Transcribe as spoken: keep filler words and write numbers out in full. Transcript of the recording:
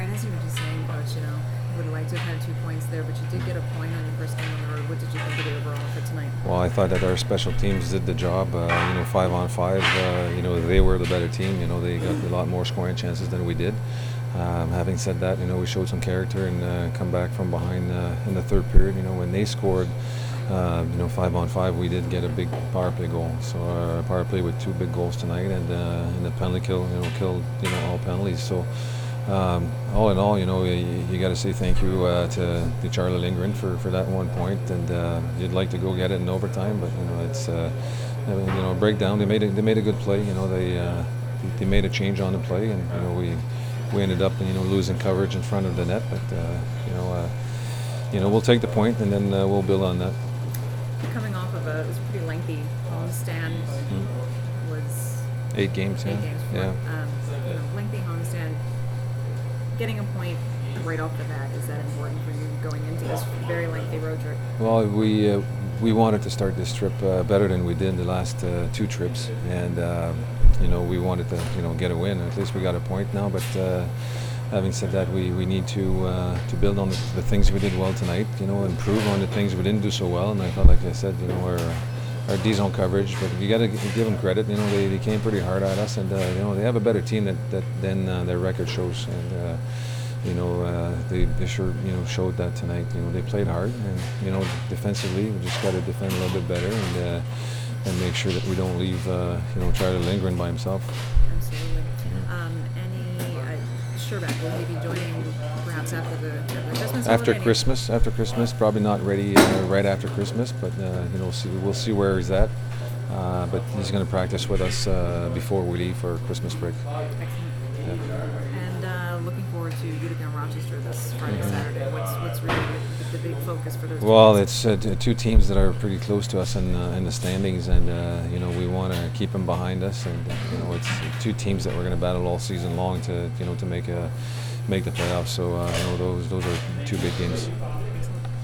as you were just saying, Coach, you know, would have liked to have had two points there, but you did get a point on your first game on the road. What did you think of the overall for tonight? Well, I thought that our special teams did the job. Uh, you know, five on five. Uh, you know, they were the better team. You know, they got a lot more scoring chances than we did. Um, having said that, you know, we showed some character and uh, come back from behind uh, in the third period. You know, when they scored, uh, you know, five on five, we did get a big power play goal. So our power play with two big goals tonight, and uh, and the penalty kill, you know, killed you know all penalties. So. Um, all in all, you know, you, you got to say thank you uh, to, to Charlie Lindgren for, for that one point, and uh, you'd like to go get it in overtime, but you know it's uh, you know breakdown. They made a, they made a good play. You know they uh, they made a change on the play, and you know we we ended up you know losing coverage in front of the net, but uh, you know uh, you know we'll take the point and then uh, we'll build on that. Coming off of a it was a pretty lengthy homestand, mm-hmm. was eight games. Eight yeah. games. Yeah. Um, you know, lengthy homestand. Getting a point right off the bat, is that important for you going into this very lengthy road trip? Well, we uh, we wanted to start this trip uh, better than we did the last uh, two trips, and uh, you know we wanted to you know get a win. At least we got a point now. But uh, having said that, we, we need to uh, to build on the, the things we did well tonight. You know, improve on the things we didn't do so well. And I thought, like I said, you know, our our D zone coverage, but you got to give them credit. You know, they, they came pretty hard at us, and uh, you know they have a better team that, that than uh, their record shows. And uh, you know uh, they, they sure you know showed that tonight. You know they played hard, and you know defensively we just got to defend a little bit better and uh, and make sure that we don't leave uh, you know Charlie Lindgren by himself. Absolutely. Um, any uh, Sherback, will he be joining perhaps after the, after the Christmas After holiday? Christmas, after Christmas, probably not ready uh, right after Christmas, but uh, you know we'll see, we'll see where he's at. Uh, but he's going to practice with us uh, before we leave for Christmas break. Excellent. Yeah. And uh, looking forward to Utica and Rochester this Friday, mm-hmm. Saturday. What's what's really the, the big focus for those? Well, teams? it's uh, t- two teams that are pretty close to us in uh, in the standings, and uh, you know we want to keep them behind us, and uh, you know it's two teams that we're going to battle all season long to you know to make a make the playoffs. So uh, you know those those are two big games.